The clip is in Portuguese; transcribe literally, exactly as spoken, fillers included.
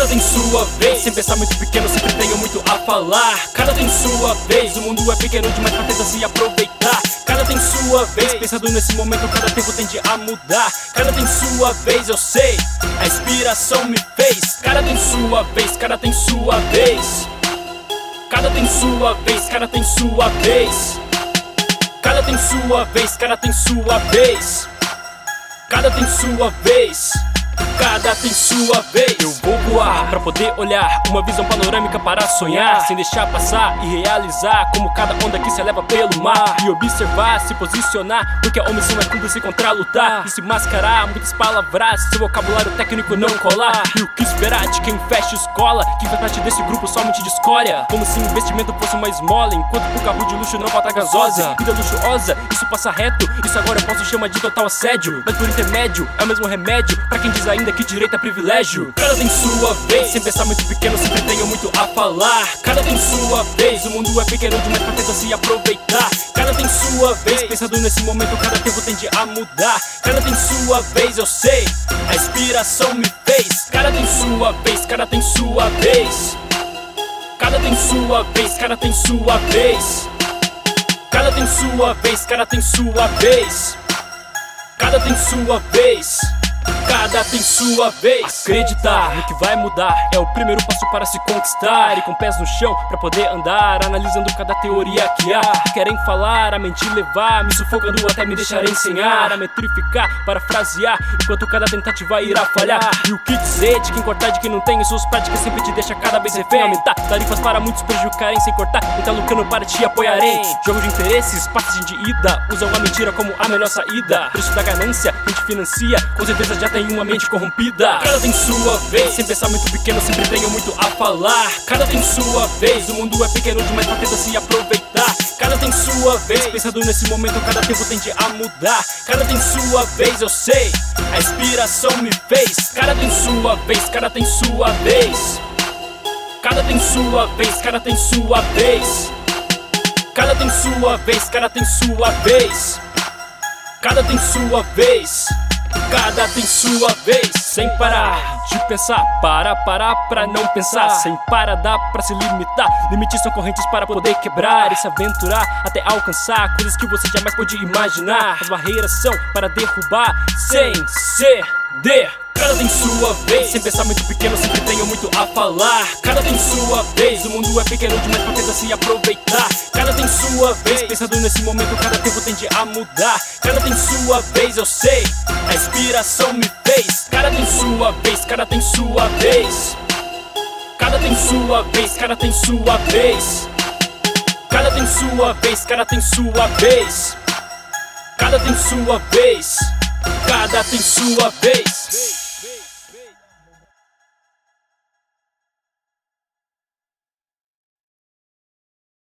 tem sua vez. Sem pensar muito pequeno, sempre tenho muito a falar. Cada tem sua vez, o mundo é pequeno demais pra tentar se aproveitar. Cada tem sua vez, pensando nesse momento, cada tempo tende a mudar. Cada tem sua vez, eu sei, a inspiração me fez. Cada tem sua vez, cada tem sua vez. Cada tem sua vez, cada tem sua vez. Cada tem sua vez, cada tem sua vez. Cada tem sua vez. Cada tem sua vez. Eu vou voar pra poder olhar uma visão panorâmica para sonhar, sem deixar passar e realizar como cada onda que se eleva pelo mar. E observar, se posicionar, porque a omissão é cúmplice contra lutar. E se mascarar, muitas palavras, seu vocabulário técnico não colar. E o que esperar de quem fecha escola, quem faz parte desse grupo somente de escória. Como se investimento fosse uma esmola, enquanto pro carro de luxo não falta gasosa. Vida luxuosa, isso passa reto, isso agora eu posso chamar de total assédio. Mas por intermédio, é o mesmo remédio pra quem diz ainda que direito é privilégio. Cada tem sua vez, sem pensar muito pequeno, sempre tenho muito a falar. Cada tem sua vez, o mundo é pequeno demais pra tentar se aproveitar. Cada tem sua vez, pensando nesse momento, cada tempo tende a mudar. Cada tem sua vez, eu sei, a inspiração me fez. Cada tem sua vez, cada tem sua vez. Cada tem sua vez, cada tem sua vez. Cada tem sua vez, cada tem sua vez. Cada tem sua vez. Cada tem sua vez. Acreditar no que vai mudar é o primeiro passo para se conquistar. E com pés no chão pra poder andar, analisando cada teoria que há. Querem falar, a mente levar, me sufocando até me deixar ensinar. A metrificar, parafrasear, enquanto cada tentativa irá falhar. E o que dizer de quem cortar, de quem não tem? Em suas práticas sempre te deixa cada vez refém. Aumentar tarifas para muitos prejudicarem sem cortar, quem tá lucrando para te apoiarem. Jogo de interesses, passes de ida, usam a mentira como a melhor saída. Preço da ganância, quem te financia, com certeza já tem uma mente corrompida. Cada tem sua vez, sem pensar muito pequeno, sempre tenho muito a falar. Cada tem sua vez, o mundo é pequeno demais pra tentar se aproveitar. Cada tem sua vez, pensando nesse momento, cada tempo tende a mudar. Cada tem sua vez, eu sei, a inspiração me fez. Cada tem sua vez, cada tem sua vez. Cada tem sua vez, cada tem sua vez. Cada tem sua vez, cada tem sua vez. Cada tem sua vez. Cada tem sua vez. Sem parar de pensar, para, parar pra não pensar. Sem parar dá pra se limitar. Limites são correntes para poder quebrar e se aventurar até alcançar coisas que você jamais pôde imaginar. As barreiras são para derrubar sem ceder. Cada tem sua vez, sem pensar muito pequeno, sempre tenho muito a falar. Cada tem sua vez, o mundo é pequeno demais pra tentar se aproveitar. Cada tem sua vez, pensando nesse momento, cada tempo tende a mudar. Cada tem sua vez, eu sei, a inspiração me fez. Cada tem sua vez, cada tem sua vez. Cada tem sua vez, cada tem sua vez. Cada tem sua vez, cada tem sua vez. Cada tem sua vez. Cada tem sua vez.